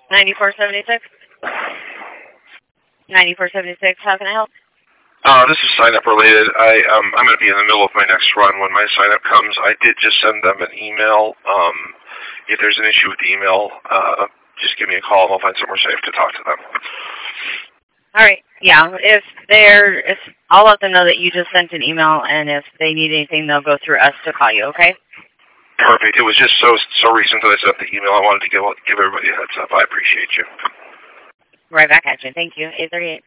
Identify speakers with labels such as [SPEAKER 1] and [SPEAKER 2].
[SPEAKER 1] 9476? 9476, how can I help?
[SPEAKER 2] This is sign up related. I'm going to be in the middle of my next run when my sign up comes. I did just send them an email. If there's an issue with the email, just give me a call and I'll find somewhere safe to talk to them.
[SPEAKER 1] All right. Yeah. If I'll let them know that you just sent an email, and if they need anything, they'll go through us to call you. Okay.
[SPEAKER 2] Perfect. It was just so recent that I sent the email. I wanted to give everybody a heads up. I appreciate you.
[SPEAKER 1] Right back at you. Thank you. 838.